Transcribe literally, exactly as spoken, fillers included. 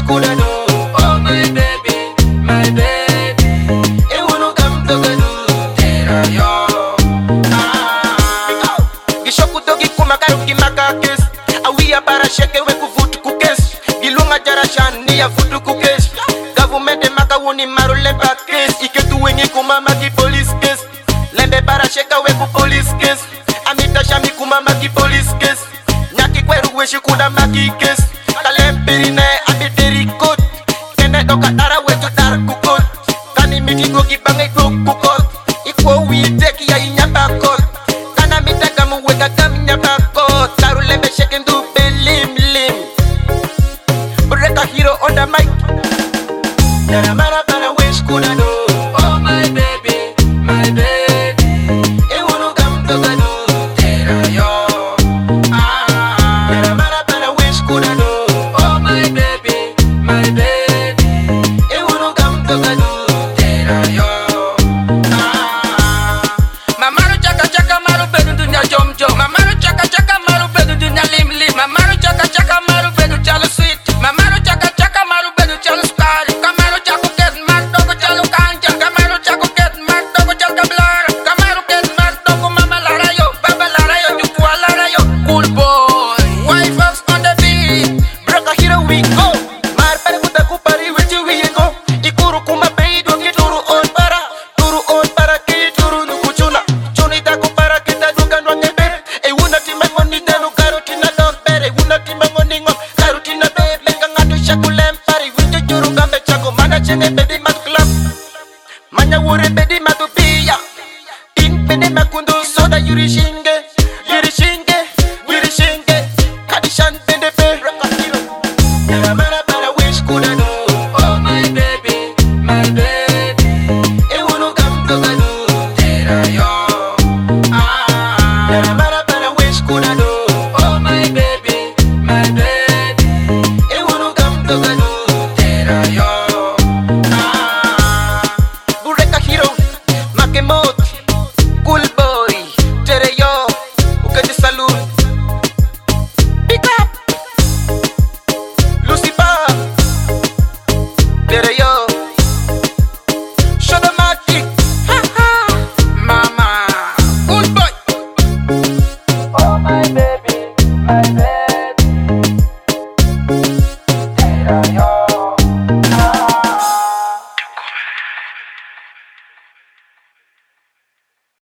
coulda do. Oh my baby, my baby. E uno come to do. Tera yo. Ah. Gishoku dogi kuma karuki makakes. Awiya para sheke we kufutu kukes. Gilunga jara shani ya futu kukes. Government de maka wuni marule pakes. Ike tu wengi kuma maki police case. Lembe para sheka we ku police case. Anita shami kuma maki police case. Nyaki kweru we shikuda maki case. Kalempirine abiteri kot. Kene doka dara we tu dar kukot. Kani miti go kibange go kukot. Ikwo we teki ya inyamba kot. Kana mita gamu we gagam nyamba kot. Taru lembe sheken du belim lim. Breka hero on the mic. Nara mara para wish kuda do. Oh my baby, my baby. E uno come to do. Tera yo. Ah. Nara mara para wish kuda do. Oh my baby, my baby. E uno come to do. Tera yo. Ah. Mamaru chaka chaka maru bedu dunya jom jom. Mamaru chaka chaka maru bedu dunya lim lim. Mamaru chaka chaka maru bedu chalo sweet. Mamaru chaka chaka maru bedu chalo spari. Kamaru chako get mar dogo chalo kanja. Kamaru chako get mar dogo chalo blur. Kamaru get mar dogo mama lara yo, baba lara yo, jukwa lara yo. Cool boy, white fox on the beat. Broka here we go. Mar pare kuta kupari wichi we go. Ikuru kuma peido ki turu on para. Turu on para ki turu nukuchuna. Chuni ta kupara kita duka nwange bebe. E una timango ni nenu karutina dog bere. Una timango ni ngom karutina bebe. Lenga ngatu shakulem pari. Winjo juru gambe chako mana chene baby mat club. Manya wure bedi matu pia. In pene makundu soda yuri shinge. Yuri shinge, yuri shinge. Kadishan pende pe. Nara mara para wish kuda do. Oh my baby, my baby.